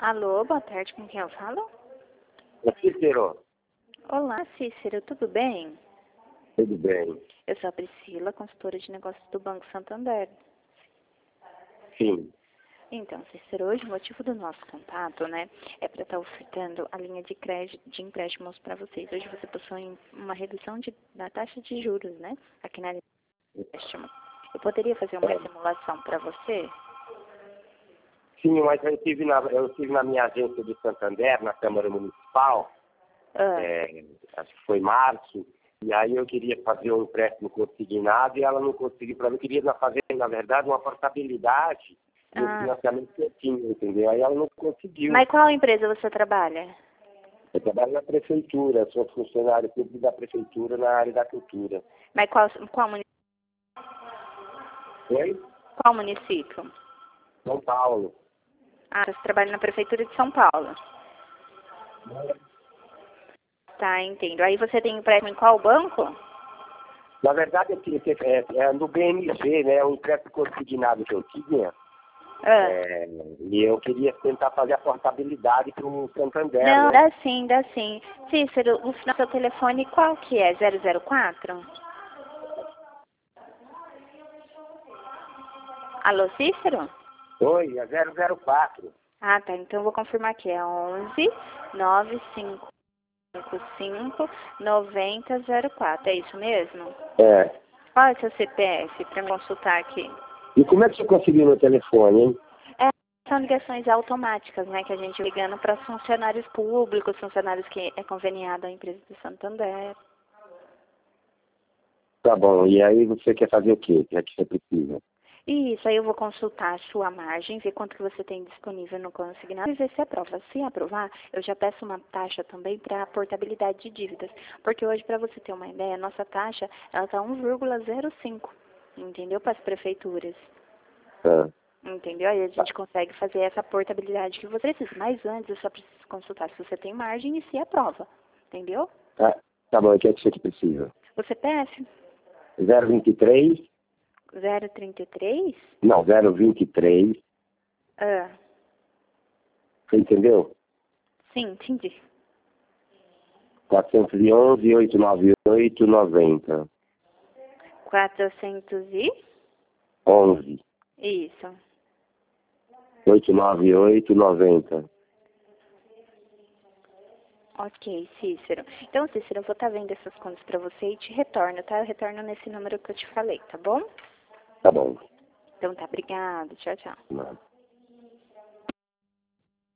Alô, boa tarde, com quem eu falo? É Cícero. Olá, Cícero, tudo bem? Tudo bem. Eu sou a Priscila, consultora de negócios do Banco Santander. Sim. Então, Cícero, hoje o motivo do nosso contato, né, é para estar ofertando a linha de crédito, de empréstimos para vocês. Hoje você possui uma redução da taxa de juros, né, aqui na linha de empréstimo. Eu poderia fazer uma simulação para você? Sim, mas eu estive na minha agência de Santander, na Câmara Municipal, acho que foi março, e aí eu queria fazer um empréstimo consignado e ela não conseguiu para mim. Eu queria fazer, na verdade, uma portabilidade no financiamento que eu tinha, entendeu? Aí ela não conseguiu. Mas qual empresa você trabalha? Eu trabalho na prefeitura, sou funcionário público da prefeitura na área da cultura. Mas qual município? Oi? Qual município? São Paulo. Ah, você trabalha na prefeitura de São Paulo. Tá, entendo. Aí você tem empréstimo em qual banco? Na verdade, é no BMG, né? Um empréstimo consignado que eu tinha. E eu queria tentar fazer a portabilidade para o Santander, Não, né? dá sim. Cícero, o final do seu telefone qual que é? 004? Alô, Cícero? Oi, é 004. Ah, tá. Então eu vou confirmar aqui. É 11 9555 9004. É isso mesmo? É. Qual é o seu CPF para me consultar aqui? E como é que você conseguiu meu telefone, hein? São ligações automáticas, né? Que a gente ligando para funcionários públicos, funcionários que é conveniado à empresa do Santander. Tá bom, e aí você quer fazer o quê? O que é que você precisa? Isso, aí eu vou consultar a sua margem, ver quanto que você tem disponível no consignado e ver se aprova. Se aprovar, eu já peço uma taxa também para a portabilidade de dívidas. Porque hoje, para você ter uma ideia, a nossa taxa, ela está 1,05, entendeu? Para as prefeituras. Ah. Entendeu? Aí a gente consegue fazer essa portabilidade que você precisa. Mas antes, eu só preciso consultar se você tem margem e se aprova. Entendeu? Tá bom, o que é que você precisa? O CPF? 023? 033? Não, 023. Ah, Você entendeu? sim, entendi. 411 898 90. 400 e... 11 Isso. 898 90. Ok, Cícero. Então, Cícero, eu vou estar vendo essas contas para você e te retorno, tá? Eu retorno nesse número que eu te falei, tá bom? Tá bom. Então tá, obrigado. Tchau, tchau. Nada.